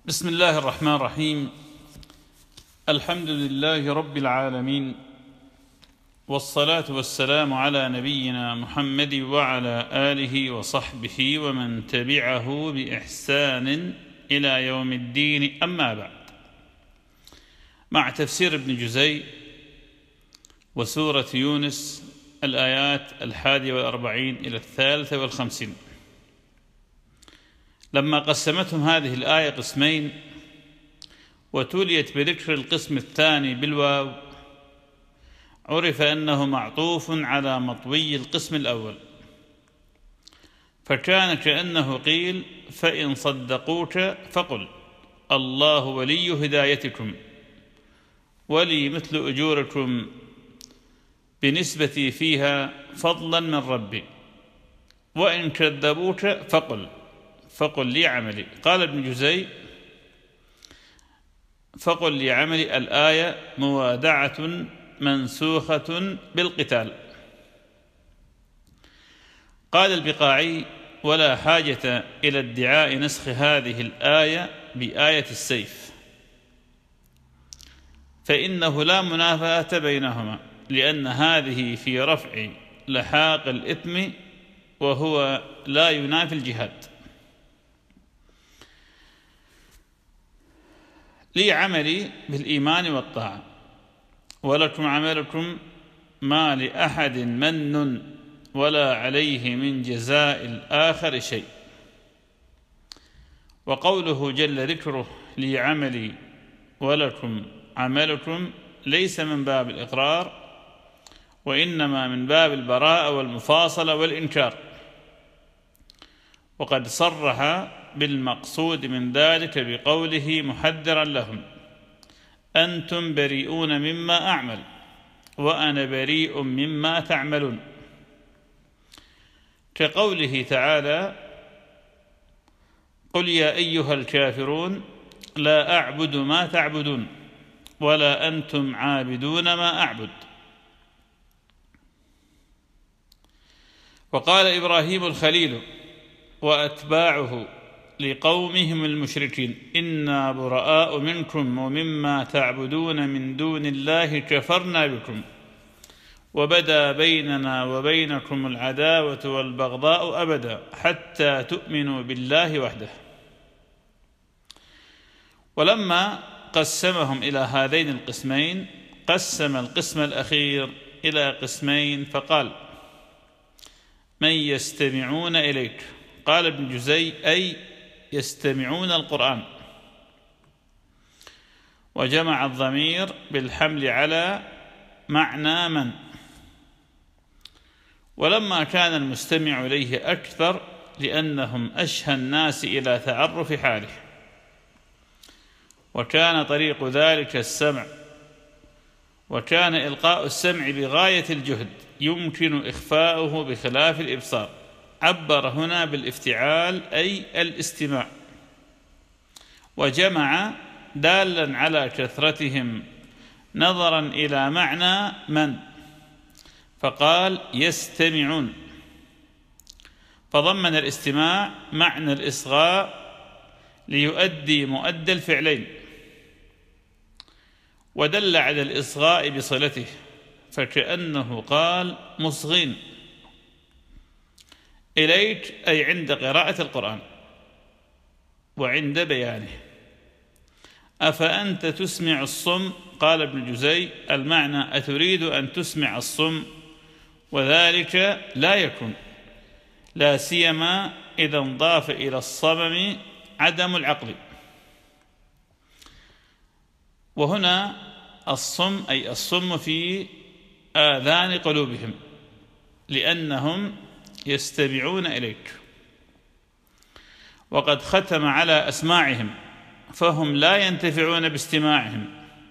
بسم الله الرحمن الرحيم. الحمد لله رب العالمين، والصلاة والسلام على نبينا محمد وعلى آله وصحبه ومن تبعه بإحسان إلى يوم الدين، أما بعد. مع تفسير ابن جزي وسورة يونس الآيات 41 إلى 53. لما قسمتهم هذه الآية قسمين وتوليت بذكر القسم الثاني بالواو، عرف أنه معطوف على مطوي القسم الأول، فكان كأنه قيل: فإن صدقوك فقل الله ولي هدايتكم ولي مثل أجوركم بنسبتي فيها فضلا من ربي، وإن كذبوك فقل لي عملي. قال ابن جزي: فقل لي عملي الآية موادعة منسوخة بالقتال. قال البقاعي: ولا حاجة إلى ادعاء نسخ هذه الآية بآية السيف، فإنه لا منافاة بينهما، لأن هذه في رفع لحاق الإثم وهو لا ينافي الجهاد. لي عملي بالإيمان والطاعة، ولكم عملكم، ما لأحد من ولا عليه من جزاء الآخر شيء. وقوله جل ذكره لي عملي ولكم عملكم ليس من باب الإقرار، وإنما من باب البراءة والمفاصلة والإنكار، وقد صرح بالمقصود من ذلك بقوله محذرا لهم: أنتم بريئون مما أعمل وأنا بريء مما تعملون، كقوله تعالى: قل يا أيها الكافرون لا أعبد ما تعبدون ولا أنتم عابدون ما أعبد. وقال إبراهيم الخليل وأتباعه لقومهم المشركين: إنا براء منكم ومما تعبدون من دون الله كفرنا بكم وبدا بيننا وبينكم العداوة والبغضاء أبدا حتى تؤمنوا بالله وحده. ولما قسمهم إلى هذين القسمين قسم القسم الأخير إلى قسمين، فقال: من يستمعون إليك. قال ابن جزي: أي يستمعون القرآن، وجمع الضمير بالحمل على معنى من. ولما كان المستمع إليه أكثر لأنهم أشهى الناس إلى تعرف حاله، وكان طريق ذلك السمع، وكان إلقاء السمع بغاية الجهد يمكن إخفاؤه بخلاف الإبصار، عبر هنا بالافتعال أي الاستماع، وجمع دالا على كثرتهم نظرا إلى معنى من، فقال: يستمعون، فضمن الاستماع معنى الإصغاء ليؤدي مؤدى الفعلين، ودل على الإصغاء بصلته، فكأنه قال: مصغين إليك، أي عند قراءة القرآن وعند بيانه. أفأنت تسمع الصم؟ قال ابن جزي: المعنى أتريد أن تسمع الصم، وذلك لا يكون، لا سيما إذا انضاف إلى الصمم عدم العقل. وهنا الصم أي الصم في آذان قلوبهم، لأنهم يستمعون إليك، وقد ختم على أسماعهم، فهم لا ينتفعون باستماعهم،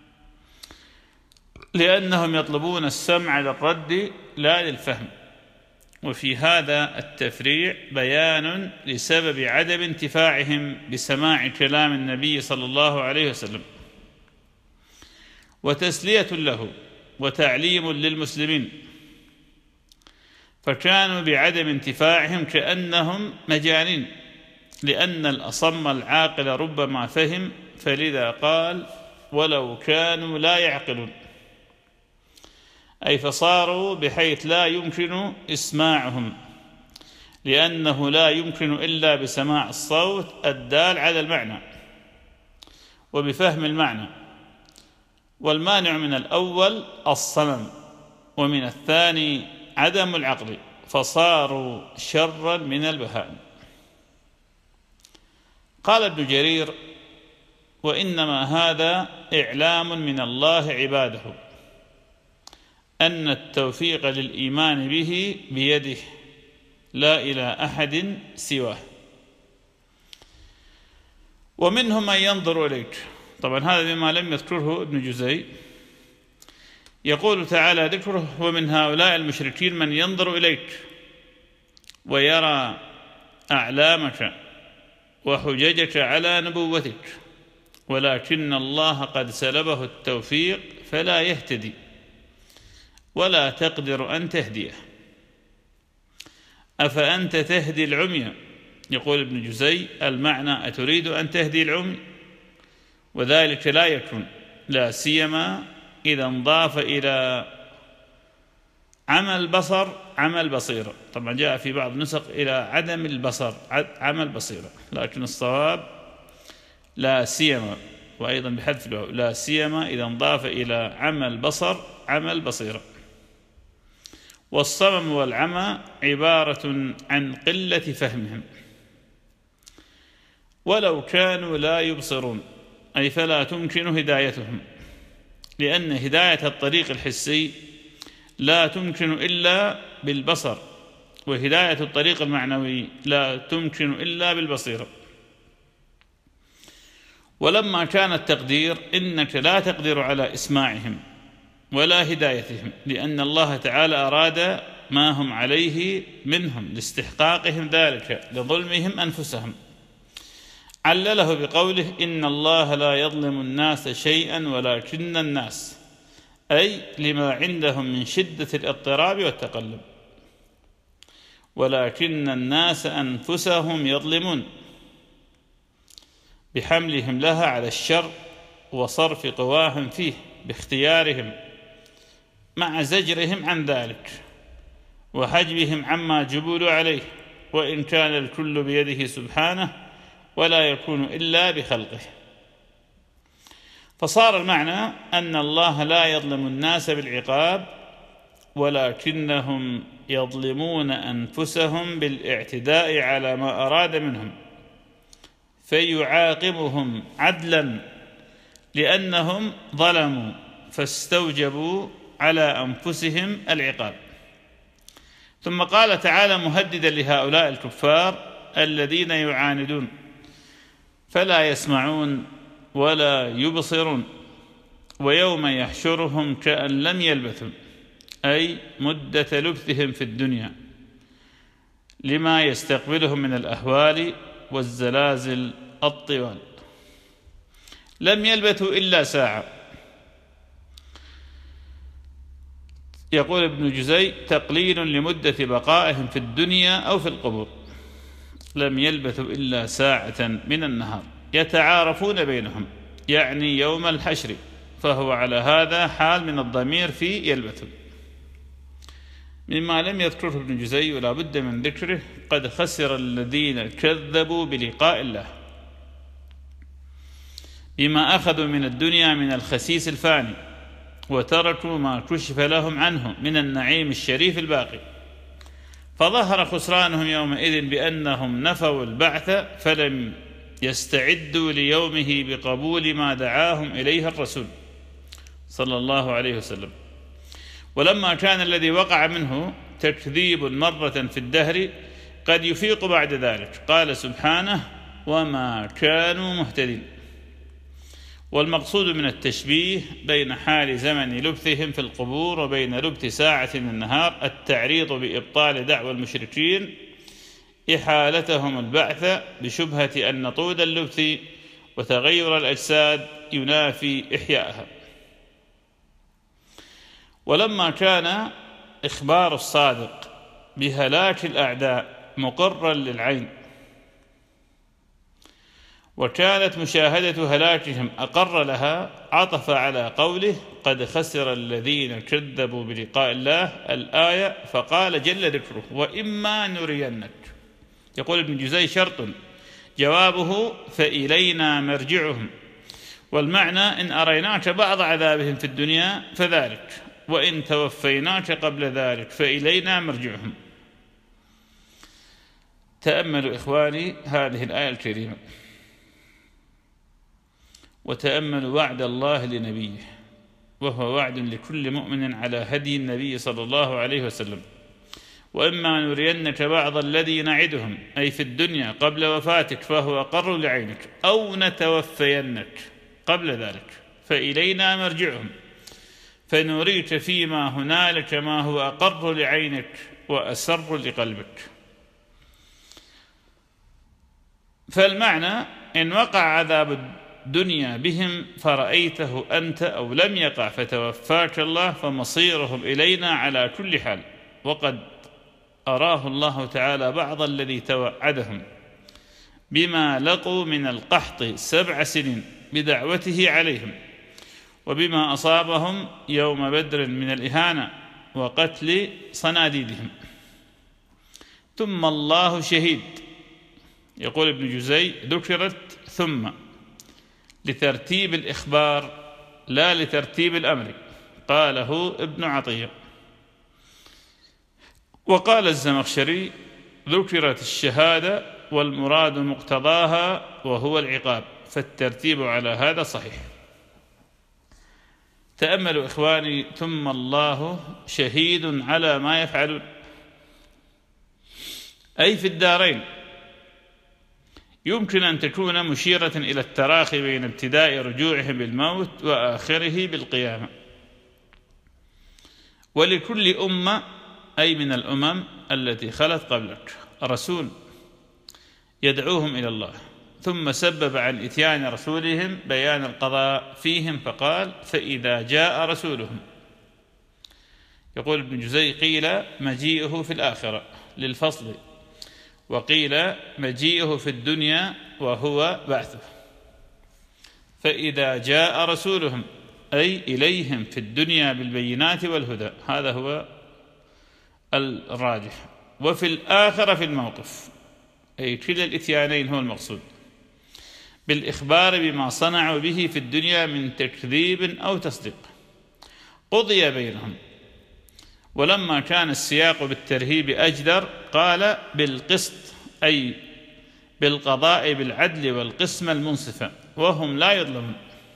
لأنهم يطلبون السمع للرد لا للفهم. وفي هذا التفريع بيان لسبب عدم انتفاعهم بسماع كلام النبي صلى الله عليه وسلم، وتسلية له وتعليم للمسلمين، فكانوا بعدم انتفاعهم كأنهم مجانين لأن الأصم العاقل ربما فهم، فلذا قال ولو كانوا لا يعقلون، أي فصاروا بحيث لا يمكن إسماعهم، لأنه لا يمكن إلا بسماع الصوت الدال على المعنى وبفهم المعنى. والمانع من الأول الصمم، ومن الثاني عدم العقل، فصاروا شرا من البهائم. قال ابن جرير: وإنما هذا إعلام من الله عباده أن التوفيق للإيمان به بيده لا إلى أحد سواه. ومنهم من ينظر إليك. طبعا هذا مما لم يذكره ابن جزي. يقول تعالى ذكره: ومن هؤلاء المشركين من ينظر إليك ويرى أعلامك وحججك على نبوتك، ولكن الله قد سلبه التوفيق فلا يهتدي ولا تقدر أن تهديه، أفأنت تهدي العمي؟ يقول ابن جزي: المعنى أتريد أن تهدي العمي؟ وذلك لا يكون، لا سيما إذا انضاف إلى عمى البصر عمى البصيرة. طبعا جاء في بعض النسخ إلى عدم البصر عمى البصيرة، لكن الصواب لا سيما، وأيضا بحذف الواو، لا سيما إذا انضاف إلى عمى البصر عمى البصيرة. والصمم والعمى عبارة عن قلة فهمهم. ولو كانوا لا يبصرون، أي فلا تمكن هدايتهم، لأن هداية الطريق الحسي لا تمكن إلا بالبصر، وهداية الطريق المعنوي لا تمكن إلا بالبصيرة. ولما كان التقدير إنك لا تقدر على إسماعهم ولا هدايتهم، لأن الله تعالى أراد ما هم عليه منهم لاستحقاقهم ذلك لظلمهم أنفسهم، علله بقوله: إن الله لا يظلم الناس شيئا ولكن الناس، أي لما عندهم من شدة الاضطراب والتقلب، ولكن الناس أنفسهم يظلمون بحملهم لها على الشر وصرف قواهم فيه باختيارهم مع زجرهم عن ذلك وحجبهم عما جبلوا عليه، وإن كان الكل بيده سبحانه ولا يكون إلا بخلقه. فصار المعنى أن الله لا يظلم الناس بالعقاب، ولكنهم يظلمون أنفسهم بالاعتداء على ما أراد منهم، فيعاقبهم عدلا لأنهم ظلموا فاستوجبوا على أنفسهم العقاب. ثم قال تعالى مهددا لهؤلاء الكفار الذين يعاندون: فلا يسمعون ولا يبصرون، ويوم يحشرهم كأن لم يلبثوا، أي مدة لبثهم في الدنيا لما يستقبلهم من الأهوال والزلازل الطوال، لم يلبثوا إلا ساعة. يقول ابن جزي: تقليل لمدة بقائهم في الدنيا أو في القبور، لم يلبثوا إلا ساعة من النهار يتعارفون بينهم، يعني يوم الحشر، فهو على هذا حال من الضمير في يلبثوا. مما لم يذكره ابن جزي ولا بد من ذكره: قد خسر الذين كذبوا بلقاء الله بما أخذوا من الدنيا من الخسيس الفاني، وتركوا ما كشف لهم عنه من النعيم الشريف الباقي، فظهر خسرانهم يومئذ بأنهم نفوا البعث فلم يستعدوا ليومه بقبول ما دعاهم إليه الرسول صلى الله عليه وسلم. ولما كان الذي وقع منه تكذيب مرة في الدهر قد يفيق بعد ذلك، قال سبحانه: وما كانوا مهتدين. والمقصود من التشبيه بين حال زمن لبثهم في القبور وبين لبث ساعة من النهار التعريض بإبطال دعوى المشركين إحالتهم البعث بشبهة أن طول اللبث وتغير الأجساد ينافي إحياءها. ولما كان إخبار الصادق بهلاك الأعداء مقرا للعين وكانت مشاهدة هلاكهم أقر لها، عطف على قوله قد خسر الذين كذبوا بلقاء الله الآية، فقال جل ذكره وإما نرينك. يقول ابن جزي شرط جوابه فإلينا مرجعهم، والمعنى إن أريناك بعض عذابهم في الدنيا فذلك، وإن توفيناك قبل ذلك فإلينا مرجعهم. تأملوا إخواني هذه الآية الكريمة، وتأملوا وعد الله لنبيه، وهو وعد لكل مؤمن على هدي النبي صلى الله عليه وسلم. وإما نرينك بعض الذي نعدهم أي في الدنيا قبل وفاتك فهو أقر لعينك، أو نتوفينك قبل ذلك فإلينا مرجعهم، فنريك فيما هنالك ما هو أقر لعينك وأسر لقلبك. فالمعنى إن وقع عذاب الدنيا بهم فرأيته أنت أو لم يقع فتوفاك الله فمصيرهم إلينا على كل حال. وقد أراه الله تعالى بعض الذي توعدهم بما لقوا من القحط 7 سنين بدعوته عليهم، وبما أصابهم يوم بدر من الإهانة وقتل صناديدهم. ثم الله شهيد. يقول ابن جزي ذكرت ثم لترتيب الإخبار لا لترتيب الأمر، قاله ابن عطية. وقال الزمخشري ذكرت الشهادة والمراد مقتضاها وهو العقاب، فالترتيب على هذا صحيح. تأملوا إخواني ثم الله شهيد على ما يفعلون، أي في الدارين. يمكن أن تكون مشيرة إلى التراخي بين ابتداء رجوعهم بالموت وآخره بالقيامة. ولكل أمة أي من الأمم التي خلت قبلك رسول يدعوهم إلى الله، ثم سبب عن إتيان رسولهم بيان القضاء فيهم فقال فإذا جاء رسولهم. يقول ابن جزي قيل مجيئه في الآخرة للفصل، وقيل مجيئه في الدنيا وهو بعثه. فإذا جاء رسولهم أي إليهم في الدنيا بالبينات والهدى، هذا هو الراجح. وفي الآخرة في الموقف، أي كلا الإتيانين هو المقصود، بالإخبار بما صنعوا به في الدنيا من تكذيب أو تصديق، قضي بينهم. ولما كان السياق بالترهيب أجدر قال بالقسط، أي بالقضاء بالعدل والقسمة المنصفة، وهم لا يظلمون.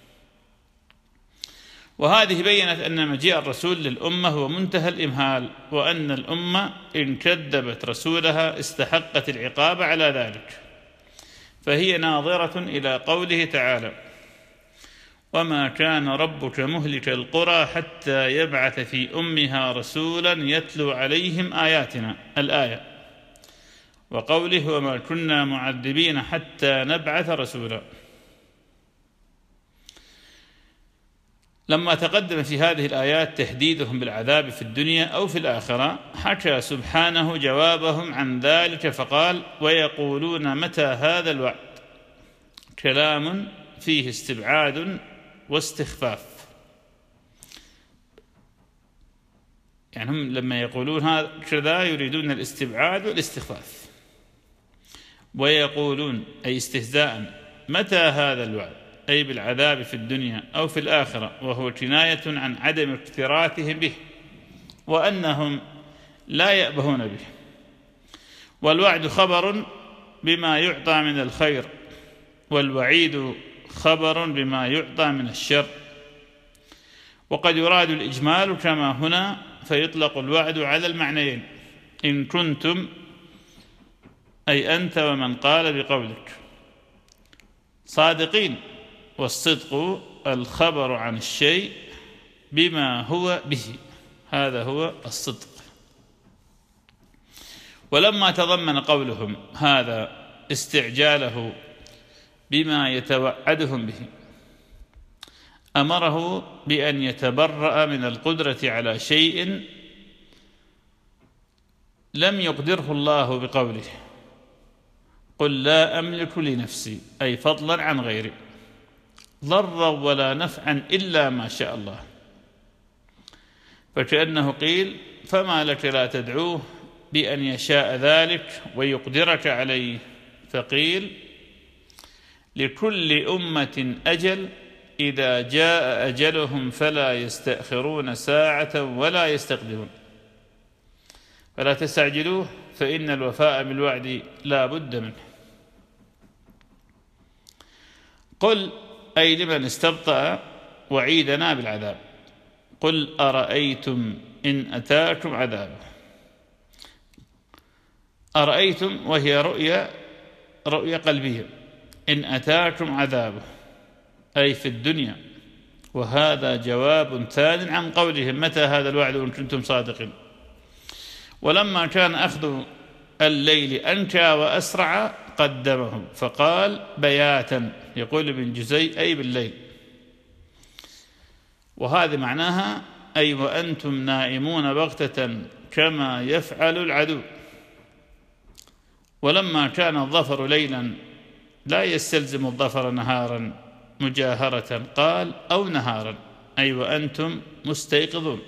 وهذه بينت أن مجيء الرسول للأمة هو منتهى الإمهال، وأن الأمة إن كذبت رسولها استحقت العقاب على ذلك. فهي ناظرة إلى قوله تعالى وما كان ربك مهلك القرى حتى يبعث في أمها رسولا يتلو عليهم آياتنا الآية، وقوله وما كنا معذبين حتى نبعث رسولا. لما تقدم في هذه الآيات تهديدهم بالعذاب في الدنيا أو في الآخرة، حكى سبحانه جوابهم عن ذلك فقال ويقولون متى هذا الوعد، كلام فيه استبعاد واستخفاف. يعني هم لما يقولون هذا كذا يريدون الاستبعاد والاستخفاف. ويقولون أي استهزاء متى هذا الوعد، أي بالعذاب في الدنيا أو في الآخرة، وهو كناية عن عدم اكتراثهم به وأنهم لا يأبهون به. والوعد خبر بما يعطى من الخير، والوعيد خبر بما يعطى من الشر. وقد يراد الإجمال كما هنا، فيطلق الوعد على المعنيين إن كنتم أي أنت ومن قال بقولك صادقين، والصدق الخبر عن الشيء بما هو به، هذا هو الصدق. ولما تضمن قولهم هذا استعجاله بما يتوعدهم به، أمره بأن يتبرأ من القدرة على شيء لم يقدره الله بقوله، قل لا أملك لنفسي، أي فضلا عن غيري، ضرا ولا نفعا إلا ما شاء الله. فكأنه قيل فما لك لا تدعوه بأن يشاء ذلك ويقدرك عليه. فقيل لكل أمة أجل، إذا جاء أجلهم فلا يستأخرون ساعة ولا يستقدمون، فلا تستعجلوه فإن الوفاء بالوعد لا بد منه. قل أي لمن استبطأ وعيدنا بالعذاب، قل أرأيتم إن أتاكم عذابه. أرأيتم وهي رؤية قلبية، إن أتاكم عذابه أي في الدنيا، وهذا جواب ثان عن قولهم متى هذا الوعد إن كنتم صادقين. ولما كان أخذ الليل أنكى وأسرع قدمه فقال بياتا، يقول ابن جزي أي بالليل، وهذا معناها أي وأنتم نائمون بغتة كما يفعل العدو. ولما كان الظفر ليلا لا يستلزم الظفر نهارا مجاهرة، قال أو نهارا أي وأنتم مستيقظون.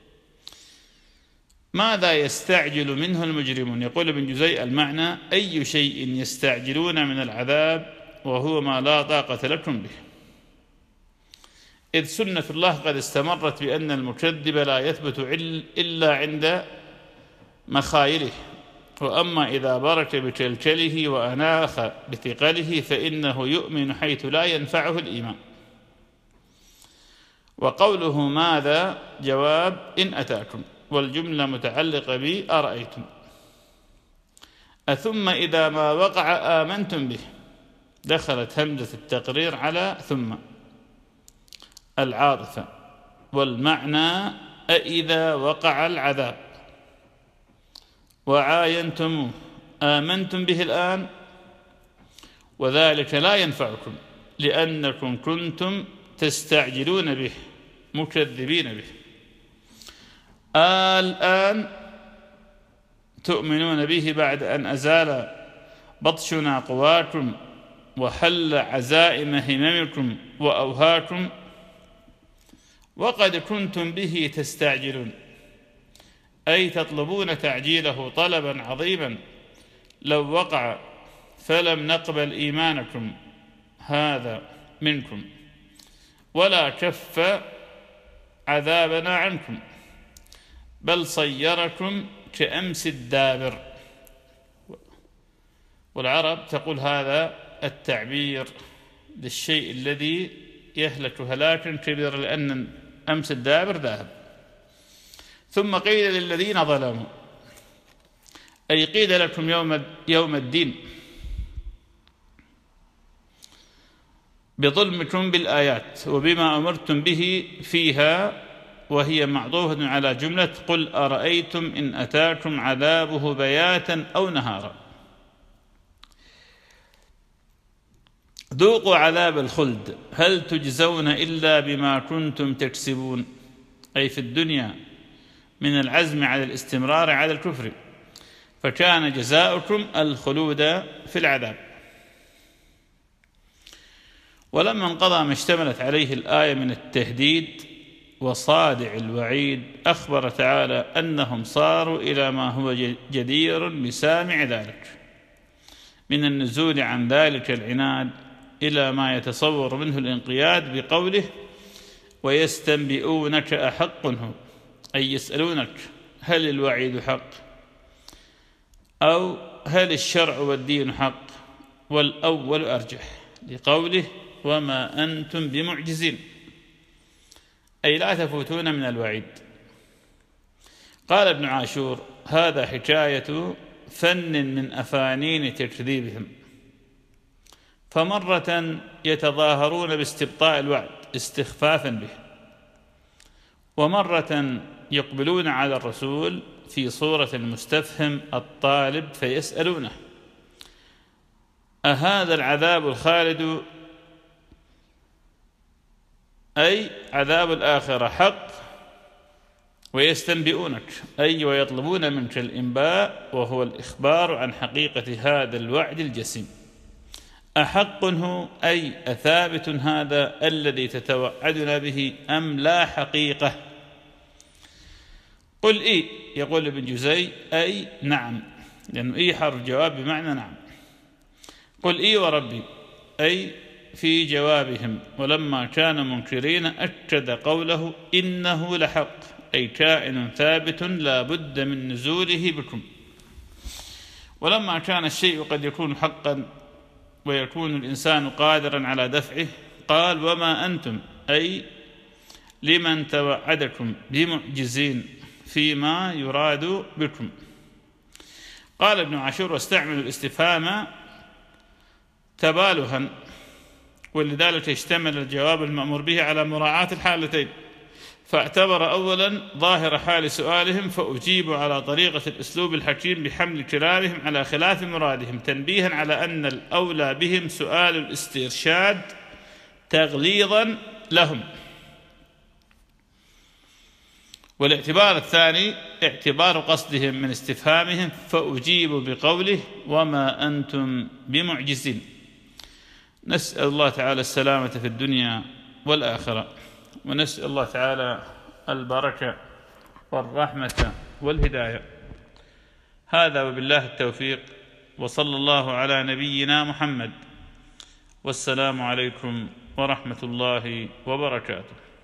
ماذا يستعجل منه المجرمون؟ يقول ابن جزي المعنى أي شيء يستعجلون من العذاب وهو ما لا طاقة لكم به، إذ سنة الله قد استمرت بأن المكذب لا يثبت إلا عند مخايله، وأما إذا برك بكلكله وأناخ بثقله فإنه يؤمن حيث لا ينفعه الإيمان. وقوله ماذا جواب إن أتاكم، والجملة متعلقة بأرأيتم. أثم إذا ما وقع آمنتم به، دخلت همزة التقرير على ثم العاطفة، والمعنى أإذا وقع العذاب وعاينتموه آمنتم به الآن، وذلك لا ينفعكم لأنكم كنتم تستعجلون به مكذبين به. الآن تؤمنون به بعد أن أزال بطشنا قواكم وحل عزائم هممكم وأوهاكم، وقد كنتم به تستعجلون أي تطلبون تعجيله طلبا عظيما، لو وقع فلم نقبل إيمانكم هذا منكم ولا كف عذابنا عنكم، بل صيركم كأمس الدابر. والعرب تقول هذا التعبير للشيء الذي يهلك هلاكا كبيرا لأن أمس الدابر ذاهب. ثم قيل للذين ظلموا أي قيل لكم يوم الدين بظلمكم بالآيات وبما أمرتم به فيها، وهي معطوفة على جملة قل أرأيتم إن أتاكم عذابه بياتا أو نهارا. ذوقوا عذاب الخلد هل تجزون إلا بما كنتم تكسبون، أي في الدنيا من العزم على الاستمرار على الكفر، فكان جزاؤكم الخلود في العذاب. ولما انقضى ما اشتملت عليه الآية من التهديد وصادع الوعيد، أخبر تعالى أنهم صاروا إلى ما هو جدير بسامع ذلك من النزول عن ذلك العناد إلى ما يتصور منه الانقياد بقوله ويستنبئونك أحق هو، أي يسألونك هل الوعيد حق أو هل الشرع والدين حق، والأول أرجح لقوله وما أنتم بمعجزين، أي لا تفوتون من الوعيد. قال ابن عاشور هذا حكاية فن من أفانين تكذيبهم، فمرة يتظاهرون باستبطاء الوعد استخفافا به، ومرة يقبلون على الرسول في صورة المستفهم الطالب فيسألونه أهذا العذاب الخالد أي عذاب الآخرة حق، ويستنبئونك، أي ويطلبون منك الإنباء، وهو الإخبار عن حقيقة هذا الوعد الجسيم. أحق هو، أي أثابت هذا الذي تتوعدنا به، أم لا حقيقة؟ قل إي، يقول ابن جزي، أي نعم، لأنه إي حرف جواب بمعنى نعم. قل إي وربي، أي في جوابهم، ولما كان منكرين أكد قوله إنه لحق، أي كائن ثابت لا بد من نزوله بكم. ولما كان الشيء قد يكون حقا ويكون الإنسان قادرا على دفعه، قال وما أنتم، أي لمن توعدكم، بمعجزين فيما يراد بكم. قال ابن عاشور واستعمل الاستفهام تبالها، ولذلك يشتمل الجواب المأمور به على مراعاة الحالتين، فاعتبر أولا ظاهر حال سؤالهم فأجيب على طريقة الأسلوب الحكيم بحمل كلامهم على خلاف مرادهم، تنبيها على أن الأولى بهم سؤال الاسترشاد تغليظا لهم. والاعتبار الثاني اعتبار قصدهم من استفهامهم، فأجيب بقوله وما أنتم بمعجزين. نسأل الله تعالى السلامة في الدنيا والآخرة، ونسأل الله تعالى البركة والرحمة والهداية. هذا وبالله التوفيق، وصلى الله على نبينا محمد، والسلام عليكم ورحمة الله وبركاته.